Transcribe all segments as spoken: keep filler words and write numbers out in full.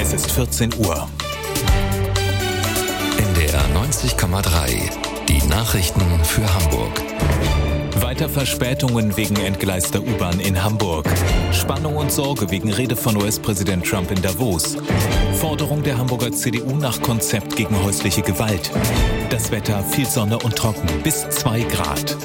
Es ist vierzehn Uhr. N D R neunzig Komma drei. Die Nachrichten für Hamburg. Weiter Verspätungen wegen entgleister U-Bahn in Hamburg. Spannung und Sorge wegen Rede von U S-Präsident Trump in Davos. Forderung der Hamburger C D U nach Konzept gegen häusliche Gewalt. Das Wetter, viel Sonne und trocken, bis zwei Grad.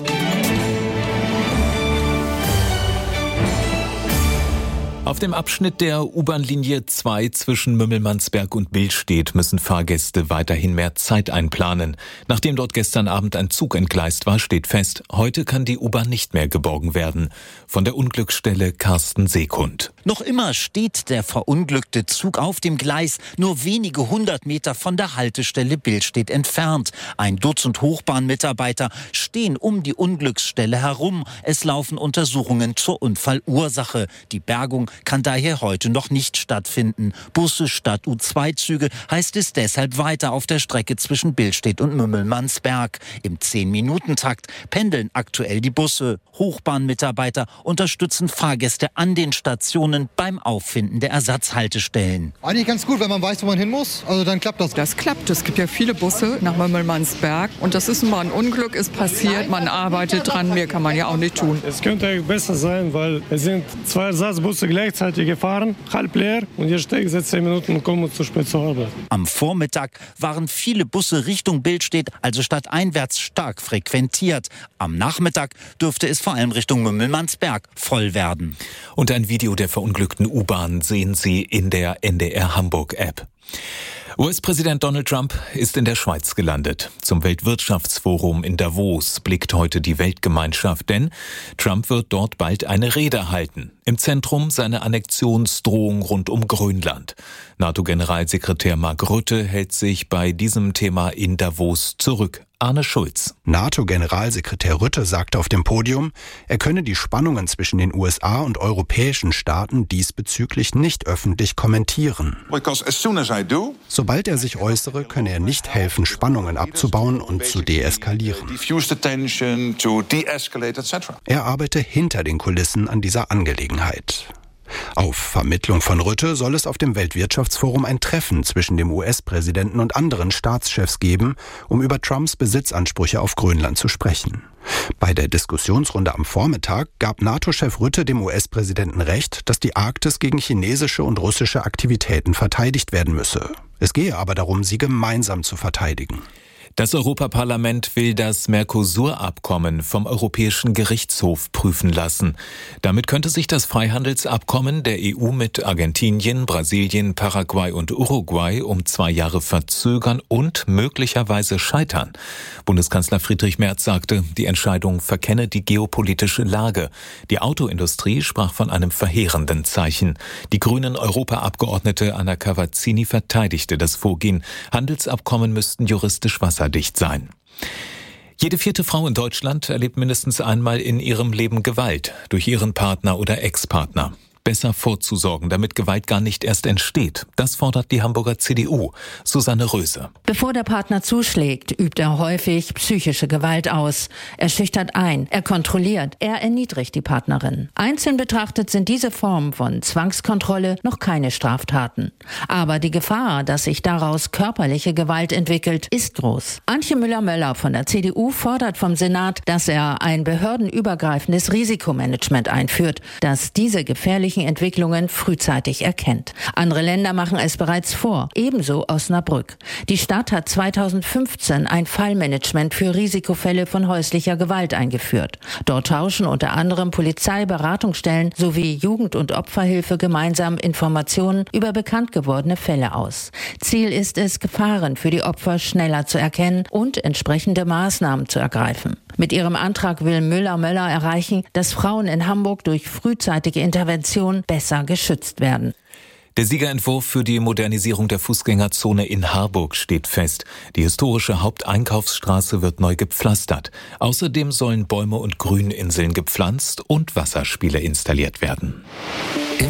Auf dem Abschnitt der U-Bahn-Linie zwei zwischen Mümmelmannsberg und Billstedt müssen Fahrgäste weiterhin mehr Zeit einplanen. Nachdem dort gestern Abend ein Zug entgleist war, steht fest, heute kann die U-Bahn nicht mehr geborgen werden. Von der Unglücksstelle Carsten Seekund. Noch immer steht der verunglückte Zug auf dem Gleis, nur wenige hundert Meter von der Haltestelle Billstedt entfernt. Ein Dutzend Hochbahnmitarbeiter stehen um die Unglücksstelle herum. Es laufen Untersuchungen zur Unfallursache. Die Bergung kann daher heute noch nicht stattfinden. Busse statt U zwei Züge heißt es deshalb weiter auf der Strecke zwischen Billstedt und Mümmelmannsberg. Im zehn-Minuten-Takt pendeln aktuell die Busse. Hochbahnmitarbeiter unterstützen Fahrgäste an den Stationen beim Auffinden der Ersatzhaltestellen. Eigentlich ganz gut, wenn man weiß, wo man hin muss. Also dann klappt das. Das klappt. Es gibt ja viele Busse nach Mümmelmannsberg. Und das ist mal ein Unglück, ist passiert. Man arbeitet dran. Mehr kann man ja auch nicht tun. Es könnte eigentlich besser sein, weil es sind zwei Ersatzbusse gleichzeitig gefahren, halb leer. Und hier stehe ich seit zehn Minuten und komme zu spät zur Arbeit. Am Vormittag waren viele Busse Richtung Billstedt, also stadteinwärts, stark frequentiert. Am Nachmittag dürfte es vor allem Richtung Mümmelmannsberg voll werden. Und ein Video der verunglückten U-Bahn sehen Sie in der N D R Hamburg-App. U S-Präsident Donald Trump ist in der Schweiz gelandet. Zum Weltwirtschaftsforum in Davos blickt heute die Weltgemeinschaft, denn Trump wird dort bald eine Rede halten. Im Zentrum seine Annexionsdrohung rund um Grönland. NATO-Generalsekretär Mark Rutte hält sich bei diesem Thema in Davos zurück. Arne Schulz. NATO-Generalsekretär Rutte sagte auf dem Podium, er könne die Spannungen zwischen den U S A und europäischen Staaten diesbezüglich nicht öffentlich kommentieren. Sobald er sich äußere, könne er nicht helfen, Spannungen abzubauen und zu deeskalieren. Er arbeite hinter den Kulissen an dieser Angelegenheit. Auf Vermittlung von Rutte soll es auf dem Weltwirtschaftsforum ein Treffen zwischen dem U S-Präsidenten und anderen Staatschefs geben, um über Trumps Besitzansprüche auf Grönland zu sprechen. Bei der Diskussionsrunde am Vormittag gab NATO-Chef Rutte dem U S-Präsidenten recht, dass die Arktis gegen chinesische und russische Aktivitäten verteidigt werden müsse. Es gehe aber darum, sie gemeinsam zu verteidigen. Das Europaparlament will das Mercosur-Abkommen vom Europäischen Gerichtshof prüfen lassen. Damit könnte sich das Freihandelsabkommen der E U mit Argentinien, Brasilien, Paraguay und Uruguay um zwei Jahre verzögern und möglicherweise scheitern. Bundeskanzler Friedrich Merz sagte, die Entscheidung verkenne die geopolitische Lage. Die Autoindustrie sprach von einem verheerenden Zeichen. Die grünen Europaabgeordnete Anna Cavazzini verteidigte das Vorgehen. Handelsabkommen müssten juristisch wasserdicht sein. Jede vierte Frau in Deutschland erlebt mindestens einmal in ihrem Leben Gewalt durch ihren Partner oder Ex-Partner. Besser vorzusorgen, damit Gewalt gar nicht erst entsteht. Das fordert die Hamburger C D U. Susanne Röse. Bevor der Partner zuschlägt, übt er häufig psychische Gewalt aus. Er schüchtert ein, er kontrolliert, er erniedrigt die Partnerin. Einzeln betrachtet sind diese Formen von Zwangskontrolle noch keine Straftaten. Aber die Gefahr, dass sich daraus körperliche Gewalt entwickelt, ist groß. Antje Müller-Möller von der C D U fordert vom Senat, dass er ein behördenübergreifendes Risikomanagement einführt, das diese gefährlichen Entwicklungen frühzeitig erkennt. Andere Länder machen es bereits vor, ebenso Osnabrück. Die Stadt hat zweitausendfünfzehn ein Fallmanagement für Risikofälle von häuslicher Gewalt eingeführt. Dort tauschen unter anderem Polizei, Beratungsstellen sowie Jugend- und Opferhilfe gemeinsam Informationen über bekannt gewordene Fälle aus. Ziel ist es, Gefahren für die Opfer schneller zu erkennen und entsprechende Maßnahmen zu ergreifen. Mit ihrem Antrag will Müller-Möller erreichen, dass Frauen in Hamburg durch frühzeitige Intervention besser geschützt werden. Der Siegerentwurf für die Modernisierung der Fußgängerzone in Harburg steht fest. Die historische Haupteinkaufsstraße wird neu gepflastert. Außerdem sollen Bäume und Grüninseln gepflanzt und Wasserspiele installiert werden.